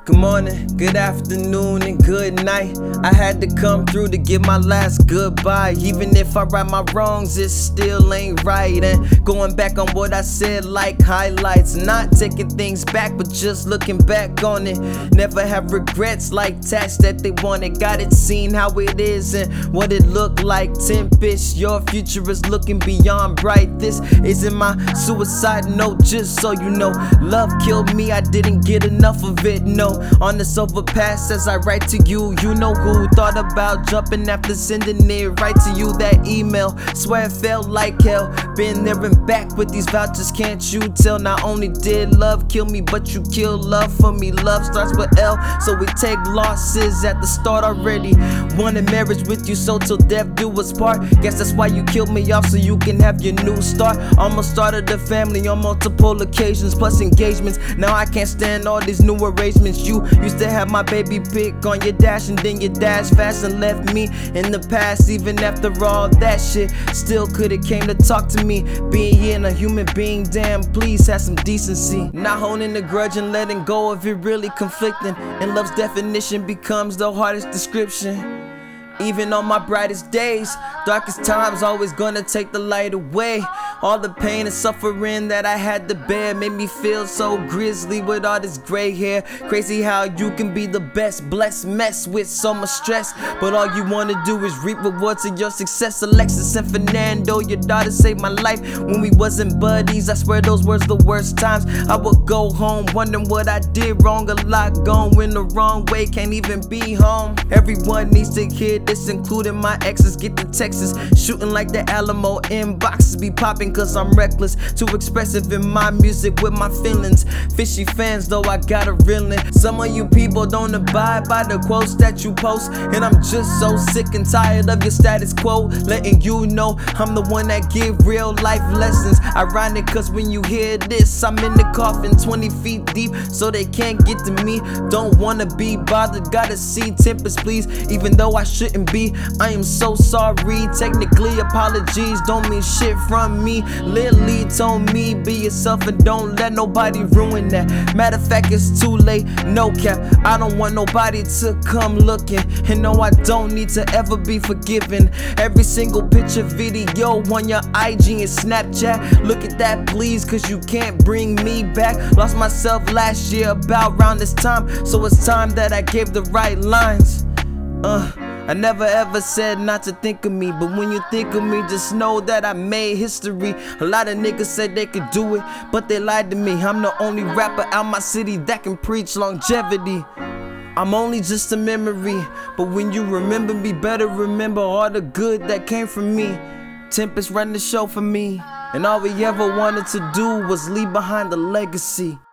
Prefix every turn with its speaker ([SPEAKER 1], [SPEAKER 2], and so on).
[SPEAKER 1] Good morning, good afternoon, and good night. I had to come through to give my last goodbye. Even if I right my wrongs, it still ain't right. And going back on what I said like highlights. Not taking things back, but just looking back on it. Never have regrets like tats that they wanted. Got it seen how it is and what it looked like. Tempest, your future is looking beyond bright. This isn't my suicide note, just so you know. Love killed me, I didn't get enough of it, no. On this overpass as I write to you, you know who thought about jumping after sending it right to you. That email, swear it felt like hell. Been there and back with these vouchers, can't you tell? Not only did love kill me, but you killed love for me. Love starts with L, so we take losses at the start already. Wanted marriage with you, so till death do us part. Guess that's why you killed me off, so you can have your new start. Almost started a family on multiple occasions, plus engagements. Now I can't stand all these new arrangements. You used to have my baby pic on your dash, and then you dashed fast and left me in the past. Even after all that shit, still coulda came to talk to me. Being a human being, damn, please have some decency. Not holding a grudge and letting go if it really conflicting. And love's definition becomes the hardest description. Even on my brightest days, darkest times always gonna take the light away. All the pain and suffering that I had to bear made me feel so grisly with all this gray hair. Crazy how you can be the best, blessed mess with so much stress, but all you wanna do is reap rewards of your success. Alexis and Fernando, your daughter saved my life when we wasn't buddies. I swear those were the worst times. I would go home wondering what I did wrong. A lot going the wrong way, can't even be home. Everyone needs to hear this, including my exes. Get the Texas shooting like the Alamo. Inboxes be popping cause I'm reckless, too expressive in my music with my feelings. Fishy fans though, I got a reeling. Some of you people don't abide by the quotes that you post, and I'm just so sick and tired of your status quo, letting you know I'm the one that give real life lessons. Ironic cause when you hear this, I'm in the coffin 20 feet deep, so they can't get to me. Don't wanna be bothered, gotta see Tempest please, even though I shouldn't be. I am so sorry, technically apologies don't mean shit from me. Lily told me be yourself and don't let nobody ruin that. Matter of fact, it's too late, no cap. I don't want nobody to come looking, and no, I don't need to ever be forgiven. Every single picture, video on your IG and Snapchat, look at that please, cause you can't bring me back. Lost myself last year about around this time, so it's time that I gave the right lines. I never ever said not to think of me, but when you think of me, just know that I made history. A lot of niggas said they could do it, but they lied to me. I'm the only rapper out my city that can preach longevity. I'm only just a memory, but when you remember me, better remember all the good that came from me. Tempest ran the show for me, and all we ever wanted to do was leave behind a legacy.